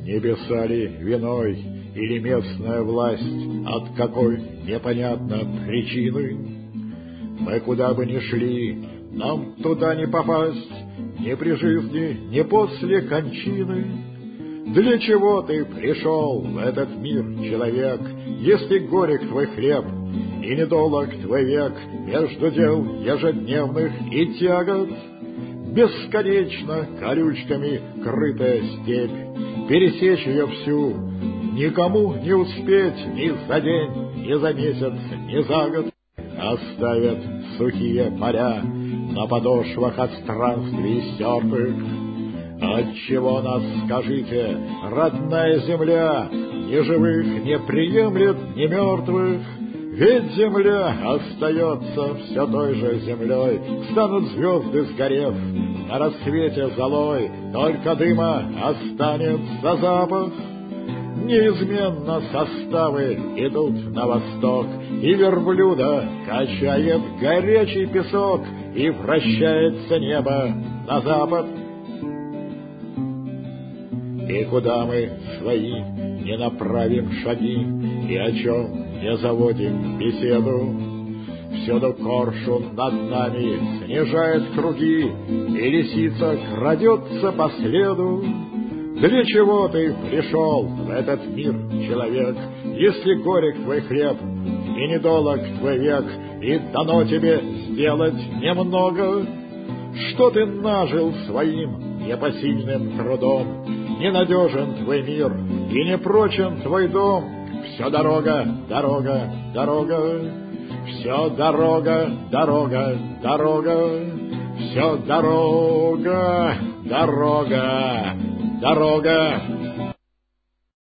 небеса ли виной или местная власть, от какой непонятно причины? Мы куда бы ни шли, нам туда не попасть, ни при жизни, ни после кончины. Для чего ты пришел в этот мир, человек, если горек твой хлеб и недолог твой век между дел ежедневных и тягот? Бесконечно колючками крытая степь, пересечь ее всю никому не успеть ни за день, ни за месяц, ни за год. Оставят сухие поля на подошвах от странствий стертых. Отчего нас, скажите, родная земля, ни живых не приемлет, ни мертвых? Ведь земля остается все той же землей, станут звезды, сгорев на рассвете золой, только дыма останется запах. Неизменно составы идут на восток, и верблюда качает горячий песок, и вращается небо на запад. И куда мы свои не направим шаги, и о чем не заводим беседу, всюду коршун над нами снижает круги, и лисица крадется по следу. Для чего ты пришел в этот мир, человек, если горек твой хлеб и недолог твой век, и дано тебе сделать немного? Что ты нажил своим непосильным трудом? Ненадежен твой мир и непрочен твой дом. Все дорога, дорога, дорога, все дорога, дорога, дорога, все дорога, дорога, дорога.